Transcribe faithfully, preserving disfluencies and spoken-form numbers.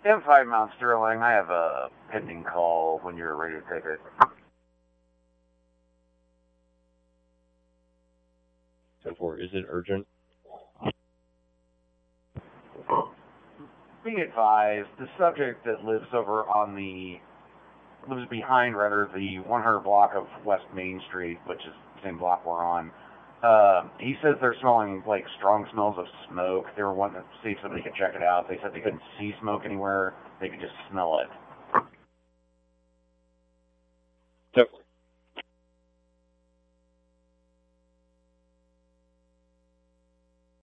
M five Mount Sterling, I have a pending call when you're ready to take it. ten four, is it urgent? Be advised, the subject that lives over on the, lives behind, rather, the one hundred block of West Main Street, which is the same block we're on, uh, he says they're smelling, like, strong smells of smoke. They were wanting to see if somebody could check it out. They said they couldn't see smoke anywhere. They could just smell it. ten four.